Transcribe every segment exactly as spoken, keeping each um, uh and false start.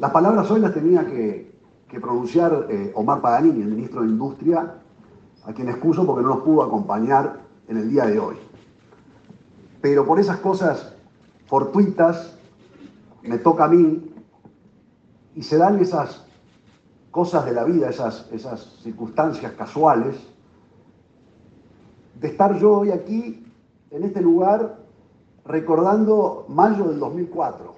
Las palabras hoy las tenía que, que pronunciar eh, Omar Paganini, el ministro de Industria, a quien excuso porque no nos pudo acompañar en el día de hoy. Pero por esas cosas fortuitas me toca a mí y se dan esas cosas de la vida, esas, esas circunstancias casuales, de estar yo hoy aquí, en este lugar, recordando mayo del dos mil cuatro.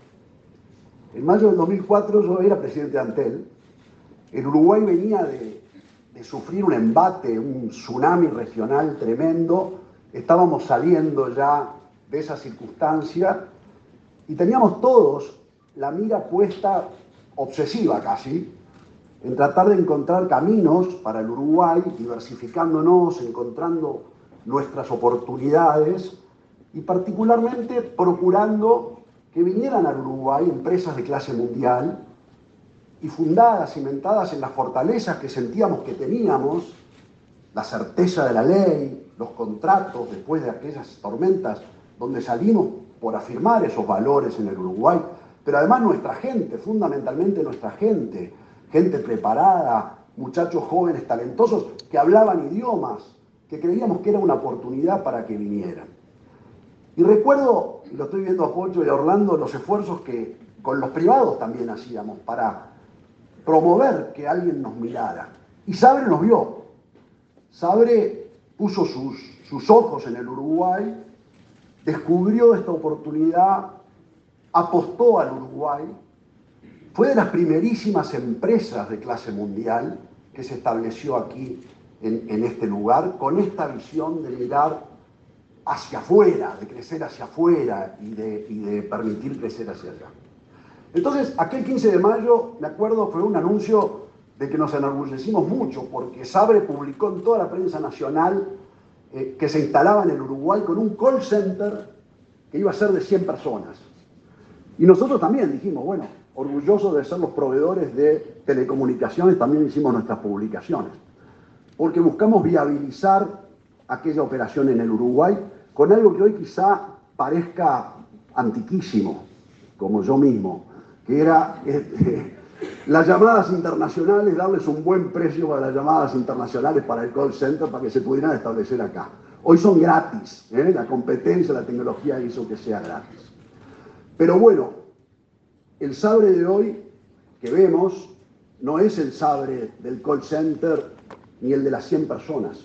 En mayo del dos mil cuatro yo era presidente de Antel. El Uruguay venía de, de sufrir un embate, un tsunami regional tremendo. Estábamos saliendo ya de esa circunstancia y teníamos todos la mira puesta, obsesiva casi, en tratar de encontrar caminos para el Uruguay, diversificándonos, encontrando nuestras oportunidades y particularmente procurando que vinieran al Uruguay empresas de clase mundial y fundadas, cimentadas en las fortalezas que sentíamos que teníamos, la certeza de la ley, los contratos después de aquellas tormentas donde salimos por afirmar esos valores en el Uruguay, pero además nuestra gente, fundamentalmente nuestra gente, gente preparada, muchachos jóvenes talentosos que hablaban idiomas, que creíamos que era una oportunidad para que vinieran. Y recuerdo, y lo estoy viendo a Pocho y a Orlando, los esfuerzos que con los privados también hacíamos para promover que alguien nos mirara. Y Sabre nos vio. Sabre puso sus, sus ojos en el Uruguay, descubrió esta oportunidad, apostó al Uruguay, fue de las primerísimas empresas de clase mundial que se estableció aquí en, en este lugar, con esta visión de mirar hacia afuera, de crecer hacia afuera y de, y de permitir crecer hacia allá. Entonces, aquel quince de mayo, me acuerdo, fue un anuncio de que nos enorgullecimos mucho, porque Sabre publicó en toda la prensa nacional eh, que se instalaba en el Uruguay con un call center que iba a ser de cien personas. Y nosotros también dijimos, bueno, orgullosos de ser los proveedores de telecomunicaciones, también hicimos nuestras publicaciones, porque buscamos viabilizar aquella operación en el Uruguay con algo que hoy quizá parezca antiquísimo, como yo mismo, que era este, las llamadas internacionales, darles un buen precio para las llamadas internacionales para el call center para que se pudieran establecer acá. Hoy son gratis, ¿eh? La competencia, la tecnología hizo que sea gratis. Pero bueno, el Sabre de hoy que vemos no es el Sabre del call center ni el de las cien personas.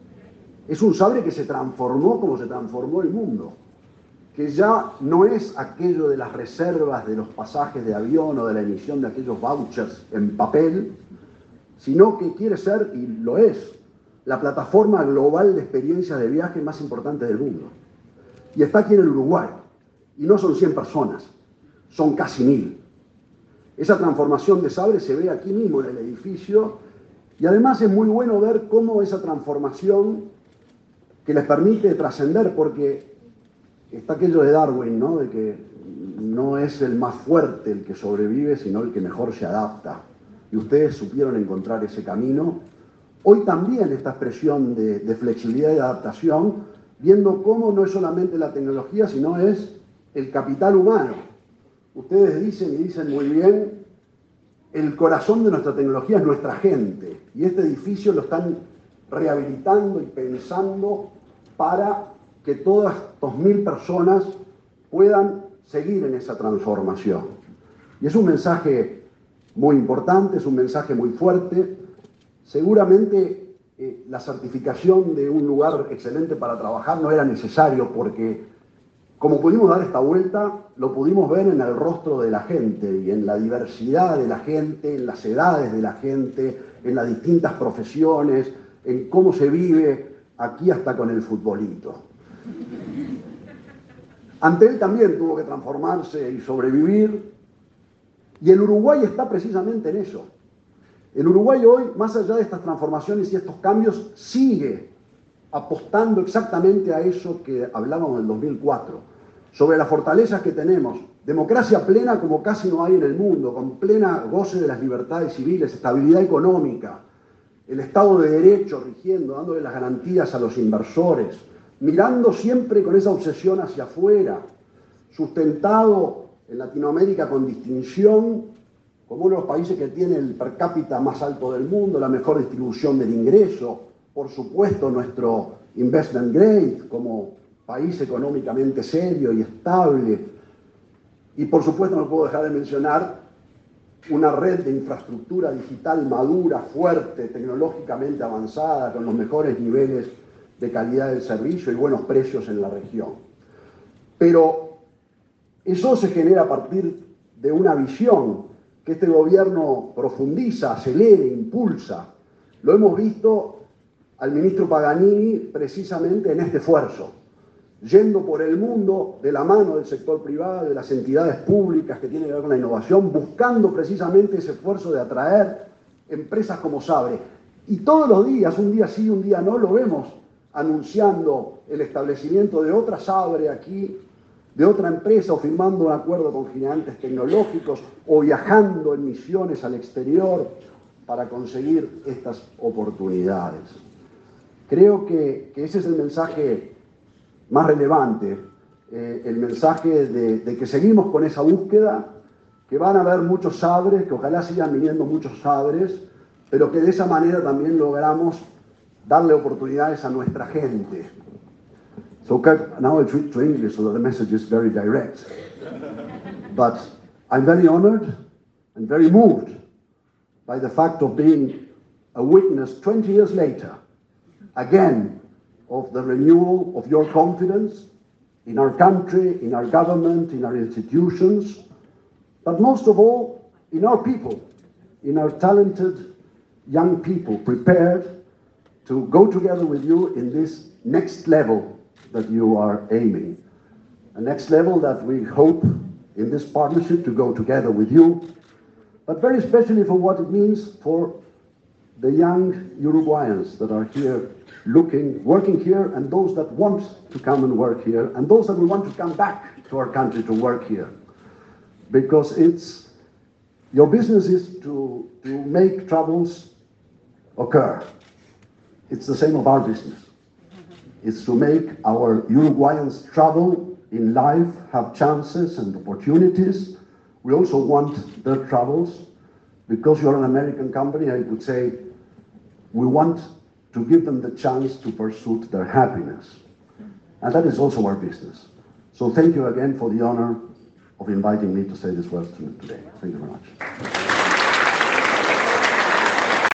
Es un Sabre que se transformó como se transformó el mundo, que ya no es aquello de las reservas de los pasajes de avión o de la emisión de aquellos vouchers en papel, sino que quiere ser, y lo es, la plataforma global de experiencias de viaje más importante del mundo. Y está aquí en el Uruguay. Y no son cien personas, son casi mil. Esa transformación de Sabre se ve aquí mismo en el edificio y además es muy bueno ver cómo esa transformación que les permite trascender, porque está aquello de Darwin, ¿no? De que no es el más fuerte el que sobrevive, sino el que mejor se adapta. Y ustedes supieron encontrar ese camino. Hoy también esta expresión de, de flexibilidad y de adaptación, viendo cómo no es solamente la tecnología, sino es el capital humano. Ustedes dicen y dicen muy bien, el corazón de nuestra tecnología es nuestra gente. Y este edificio lo están rehabilitando y pensando para que todas dos mil personas puedan seguir en esa transformación. Y es un mensaje muy importante, es un mensaje muy fuerte. Seguramente eh, la certificación de un lugar excelente para trabajar no era necesario porque, como pudimos dar esta vuelta, lo pudimos ver en el rostro de la gente y en la diversidad de la gente, en las edades de la gente, en las distintas profesiones, en cómo se vive aquí hasta con el futbolito. Antel también tuvo que transformarse y sobrevivir, y el Uruguay está precisamente en eso. El Uruguay hoy, más allá de estas transformaciones y estos cambios, sigue apostando exactamente a eso que hablábamos en el dos mil cuatro, sobre las fortalezas que tenemos, democracia plena como casi no hay en el mundo, con plena goce de las libertades civiles, estabilidad económica, el Estado de Derecho rigiendo, dándole las garantías a los inversores, mirando siempre con esa obsesión hacia afuera, sustentado en Latinoamérica con distinción, con como uno de los países que tiene el per cápita más alto del mundo, la mejor distribución del ingreso, por supuesto nuestro investment grade como país económicamente serio y estable, y por supuesto no puedo dejar de mencionar una red de infraestructura digital madura, fuerte, tecnológicamente avanzada, con los mejores niveles de calidad del servicio y buenos precios en la región. Pero eso se genera a partir de una visión que este gobierno profundiza, acelera, impulsa. Lo hemos visto al ministro Paganini precisamente en este esfuerzo, yendo por el mundo de la mano del sector privado, de las entidades públicas que tienen que ver con la innovación, buscando precisamente ese esfuerzo de atraer empresas como Sabre. Y todos los días, un día sí, un día no, lo vemos anunciando el establecimiento de otra Sabre aquí, de otra empresa, o firmando un acuerdo con gigantes tecnológicos, o viajando en misiones al exterior para conseguir estas oportunidades. Creo que, que ese es el mensaje más relevante, eh, el mensaje de, de que seguimos con esa búsqueda, que van a haber muchos Sabres, que ojalá sigan viniendo muchos Sabres, pero que de esa manera también logramos darle oportunidades a nuestra gente. So Kurt, now I switch to English so that the message is very direct. But I'm very honored and very moved by the fact of being a witness twenty years later, again, of the renewal of your confidence in our country, in our government, in our institutions, but most of all, in our people, in our talented young people prepared to go together with you in this next level that you are aiming. A next level that we hope in this partnership to go together with you, but very especially for what it means for the young Uruguayans that are here looking, working here, and those that want to come and work here, and those that will want to come back to our country to work here. Because it's, your business is to, to make troubles occur. It's the same of our business. It's to make our Uruguayans travel in life, have chances and opportunities. We also want their travels. Because you're an American company, I would say, we want to give them the chance to pursue their happiness. And that is also our business. So thank you again for the honor of inviting me to say these words to you today. Thank you very much.